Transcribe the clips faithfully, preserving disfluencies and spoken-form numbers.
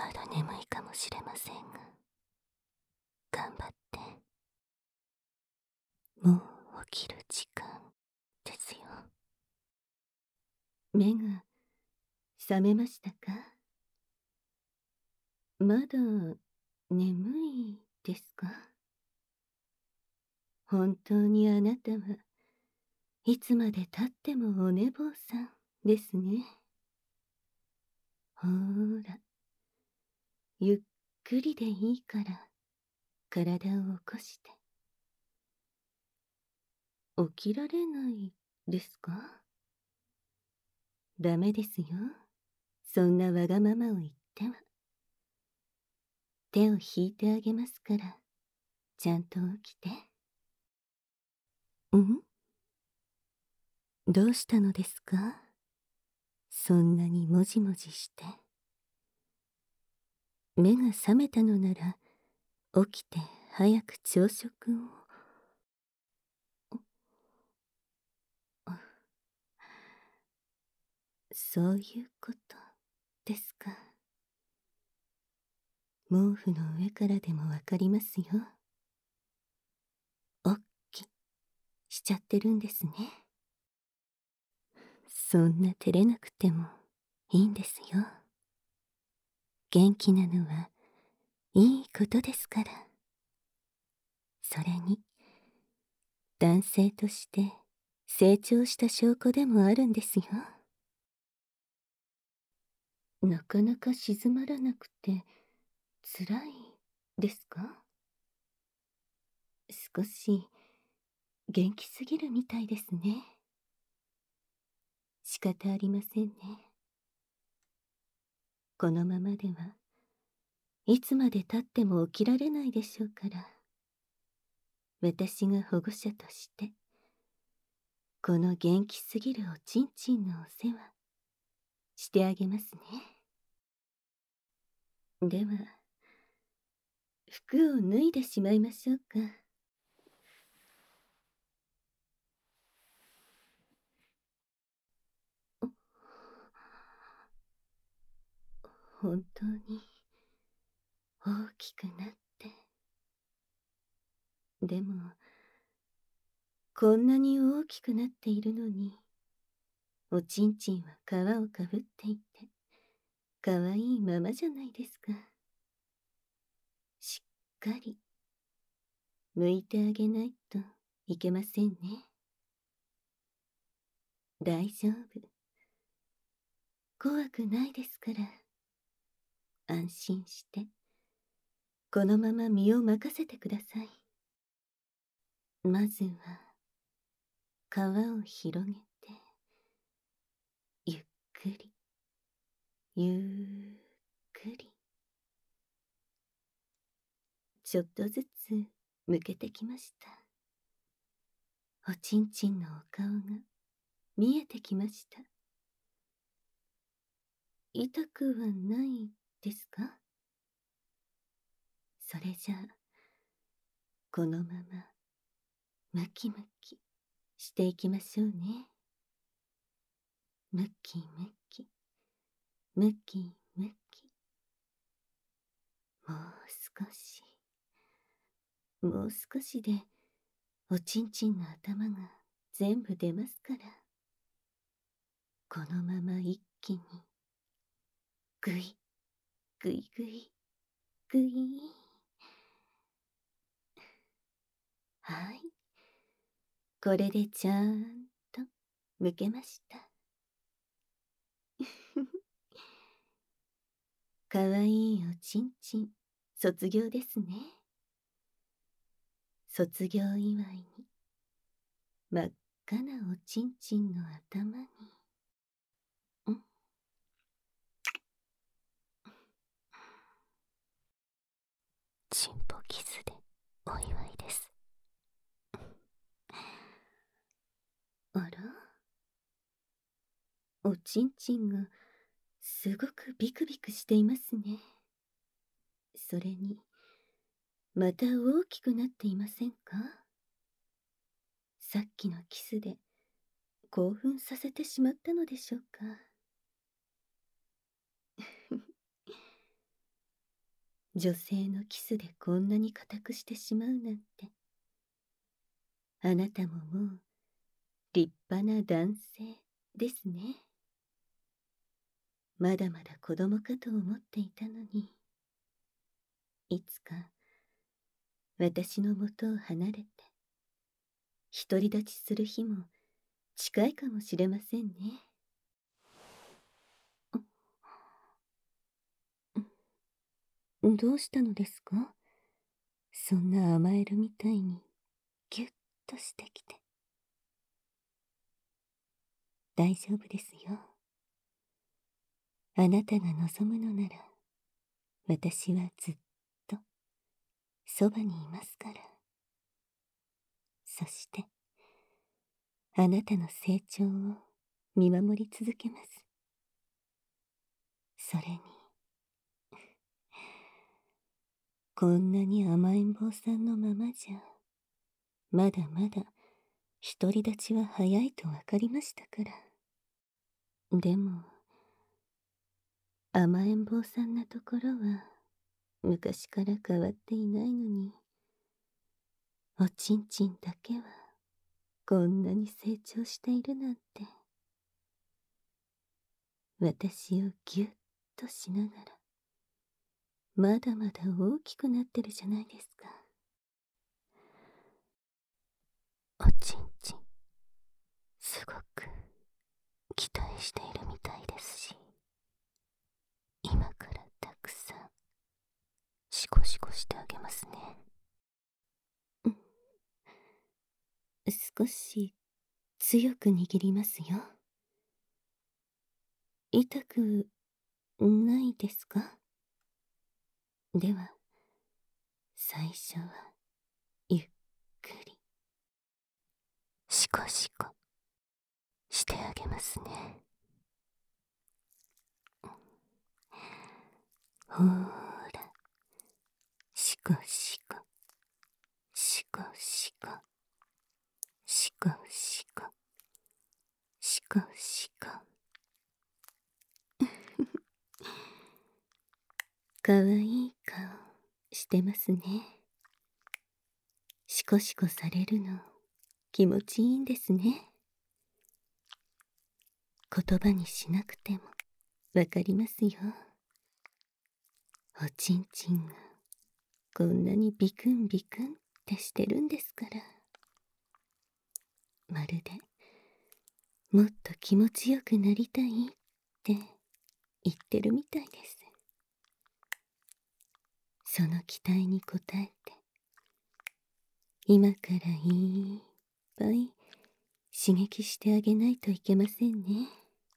まだ眠いかもしれませんが、頑張って。もう起きる時間ですよ。 目が覚めましたか？まだ眠いですか？本当にあなたはいつまでたってもお寝坊さんですね。ほーら、ゆっくりでいいから体を起こして。起きられないですか？ダメですよ。そんなわがままを言っては。手を引いてあげますから、ちゃんと起きて。ん？どうしたのですか？そんなにもじもじして。目が覚めたのなら、起きて早く朝食を。あ、そういうことですか。毛布の上からでもわかりますよ。おっきしちゃってるんですね。そんな照れなくてもいいんですよ。元気なのはいいことですから。それに、男性として成長した証拠でもあるんですよ。なかなか静まらなくて辛いですか？少し元気すぎるみたいですね。仕方ありませんね。このままではいつまでたっても起きられないでしょうから、私が保護者としてこの元気すぎるおちんちんのお世話してあげますね。では服を脱いでしまいましょうか。本当に大きくなって。でもこんなに大きくなっているのに、おちんちんは皮をかぶっていてかわいいままじゃないですか。しっかり剥いてあげないといけませんね。大丈夫、怖くないですから。安心してこのまま身を任せてください。まずは皮を広げて、ゆっくりゆっくりちょっとずつむけてきました。おちんちんのお顔が見えてきました。痛くはないですか？それじゃあこのままムキムキしていきましょうね。ムキムキムキムキ。もう少し、もう少しでおちんちんの頭が全部出ますから。このまま一気にぐいぐいぐいぐい。はい、これでちゃんとむけました。かわいいおちんちん卒業ですね。卒業祝いに真っ赤なおちんちんの頭に。ん？ チンポキスでお祝いです。 あら、おちんちんがすごくビクビクしていますね。それにまた大きくなっていませんか？さっきのキスで興奮させてしまったのでしょうか。 女性のキスでこんなに固くしてしまうなんて。あなたももう立派な男性ですね。まだまだ子供かと思っていたのに、いつか私のもとを離れて独り立ちする日も近いかもしれませんね。どうしたのですか？そんな甘えるみたいにギュッとしてきて。大丈夫ですよ。あなたが望むのなら、私はずっとそばにいますから。そして、あなたの成長を見守り続けます。それに、こんなに甘えん坊さんのままじゃ、まだまだ独り立ちは早いとわかりましたから。でも、甘えん坊さんなところは昔から変わっていないのに、おちんちんだけはこんなに成長しているなんて。私をぎゅっとしながら、まだまだ大きくなってるじゃないですか。おちんちん、すごく期待しているみたいですし、今からたくさんシコシコしてあげますね。うん、少し強く握りますよ。痛くないですか？では、最初はゆっくりシコシコしてあげますね。ほーら、シコシコ、シコシコ、シコシコ、シコシコ。かわいい顔してますね。シコシコされるの気持ちいいんですね。言葉にしなくてもわかりますよ。おちんちんがこんなにビクンビクンってしてるんですから。まるでもっと気持ちよくなりたいって言ってるみたいです。その期待に応えて、今からいっぱい刺激してあげないといけませんね。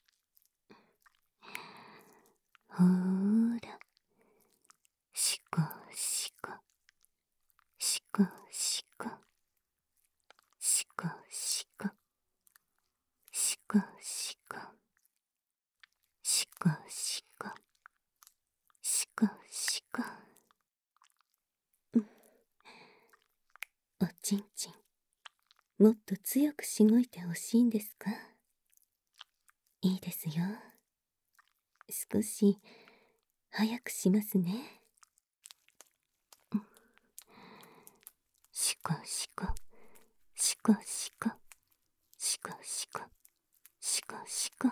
ほーら、シコシコ、シコシコ、シコシコ、シコシコ、シコシコ、シコシコ。うん、おちんちん、もっと強くしごいてほしいんですか？いいですよ。少し早くしますね。うん、シコシコ、シコシコ、シコシコ、シコシコ。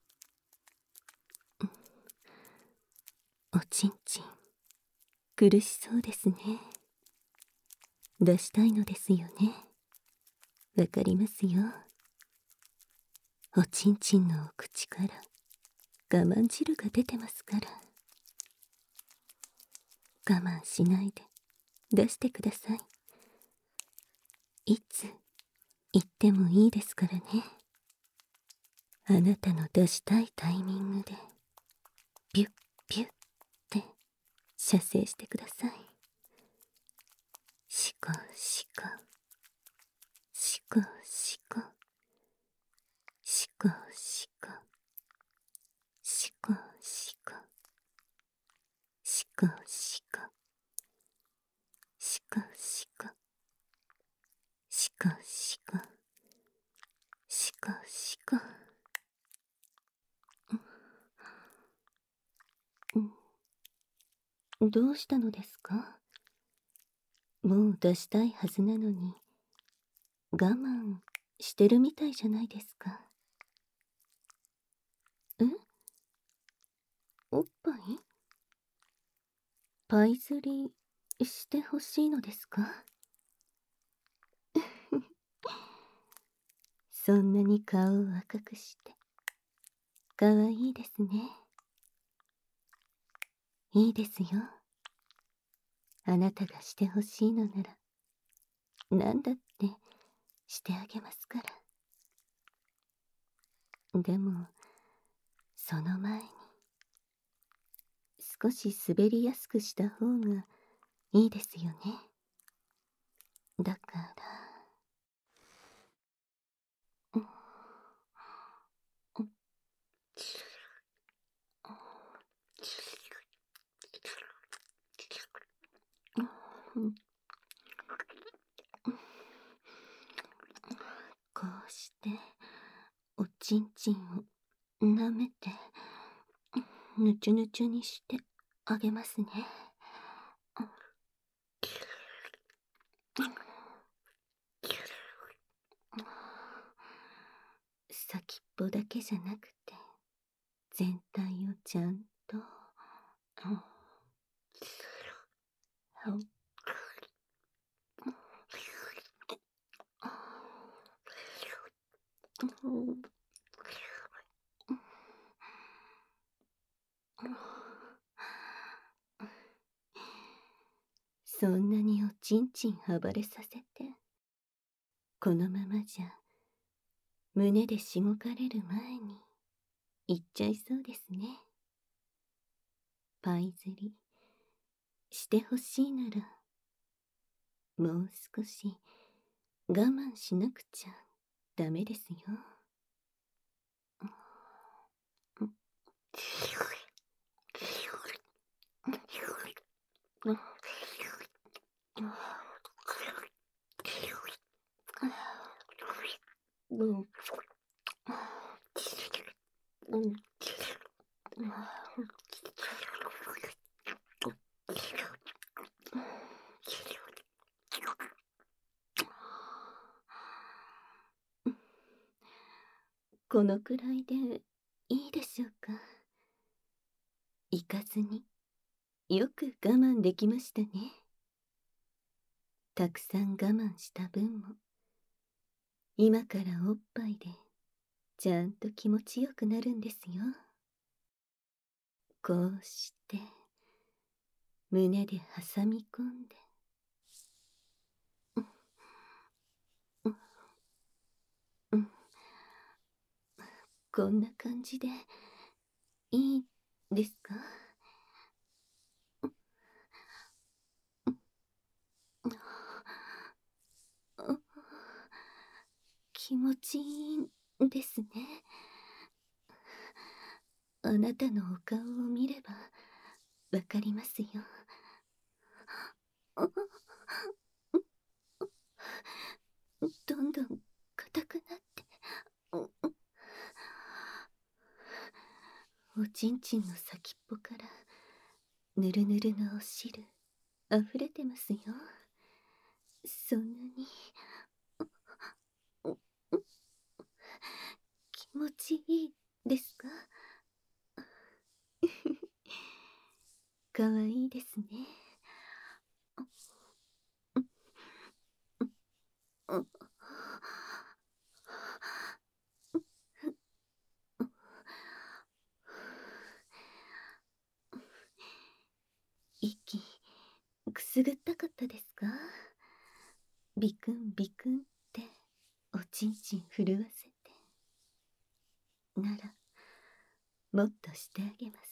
うん、おちんちん、苦しそうですね。出したいのですよね。わかりますよ。おちんちんのお口から我慢汁が出てますから。我慢しないで出してください。いつ言ってもいいですからね。あなたの出したいタイミングでビュッビュッって射精してください。シコシコ、シコシコ、シコシコ、シコシコ、シコシコ、シコシコ、シコシコ、シコシコ。うん、 どうしたのですか？もう出したいはずなのに、我慢してるみたいじゃないですか。え？おっぱい？パイ釣りしてほしいのですか？そんなに顔を赤くして、かわいいですね。いいですよ。あなたがしてほしいのなら、なんだってしてあげますから。でも、その前に、少し滑りやすくした方がいいですよね。だから、うん、うん、うん、こうして、おちんちんを舐めて、ぬちゅぬちゅにしてあげますね。先っぽだけじゃなくて、全体をちゃんと、そんなにおちんちん暴れさせて、このままじゃ胸でしごかれる前に行っちゃいそうですね。パイ釣りしてほしいなら、もう少し我慢しなくちゃダメですよ。このくらいでいいでしょうか。行かずによく我慢できましたね。たくさん我慢した分も、今からおっぱいでちゃんと気持ちよくなるんですよ。こうして胸で挟み込んで、うん、うん、こんな感じでいいですか？気持ちいいんですね。あなたのお顔を見ればわかりますよ。どんどん硬くなって、おちんちんの先っぽからぬるぬるのお汁あふれてますよ。そんなに気持ちいいですか？かわいいですね。息くすぐったかったですか？ビクンビクンっておちんちん震わせて、ならもっとしてあげます。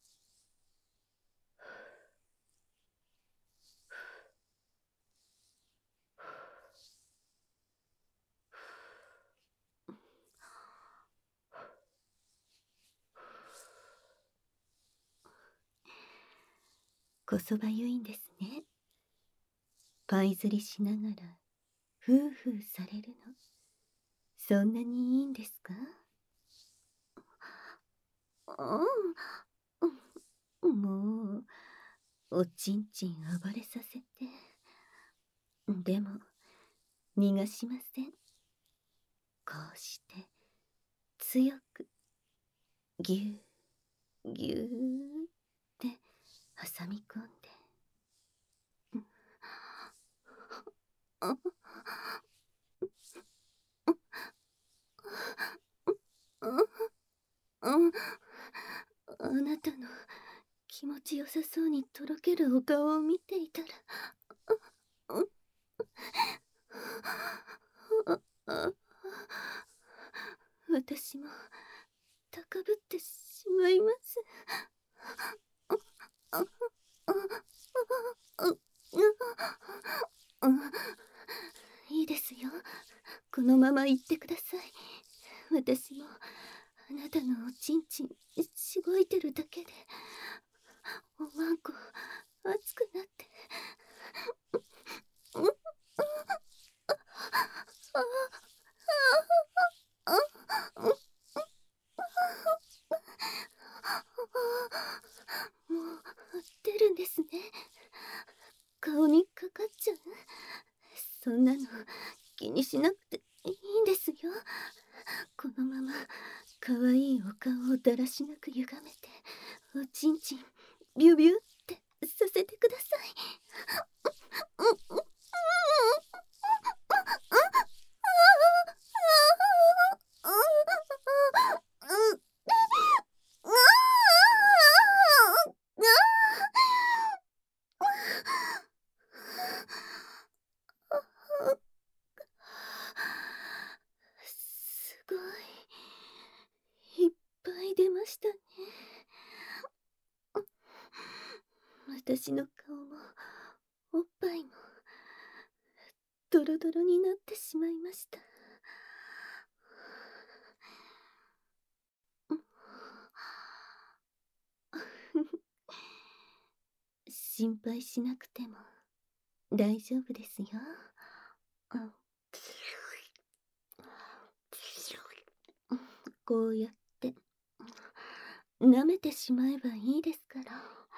こそばゆいんですね。パイ釣りしながらふうふうされるの、そんなにいいんですか？うん、もうおちんちん暴れさせて。でも逃がしません。こうして強くぎゅうぎゅうって挟み込んで。ああなたの気持ちよさそうにとろけるお顔を見ていたら、私も高ぶってしまいます。いいですよ。このまま行ってください。私もあなたのおちんちんしごいてるだけでおまんこ熱くなって。もう出るんですね。顔にかかっちゃう。そんなの気にしなくていいんですよ。このまま可愛いお顔をだらしなく歪めて、おちんちんビュビュってさせてください。すごいいっぱい出ましたね。私の顔もおっぱいもドロドロになってしまいました。心配しなくても大丈夫ですよ。こうやって舐めてしまえばいいですから。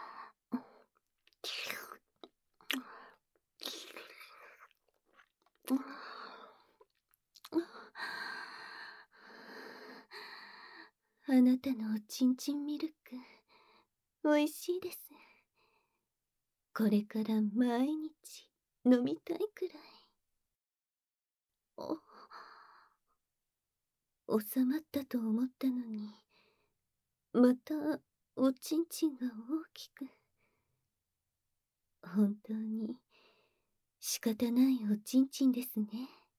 あなたのおちんちんミルクおいしいです。これから毎日飲みたいくらい。お収まったと思ったのに、またおちんちんが大きく。本当に仕方ないおちんちんですね。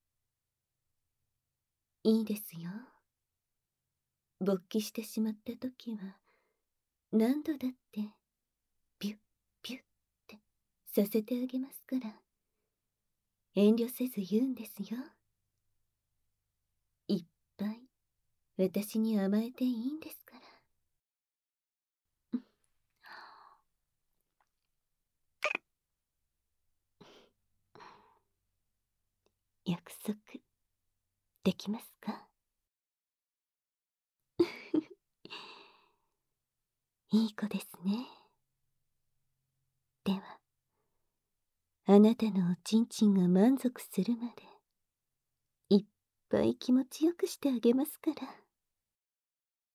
いいですよ。勃起してしまった時は何度だってピュッピュッってさせてあげますから、遠慮せず言うんですよ。いっぱい私に甘えていいんですから。約束できますか？いい子ですね。では、あなたのおちんちんが満足するまでいっぱい気持ちよくしてあげますから。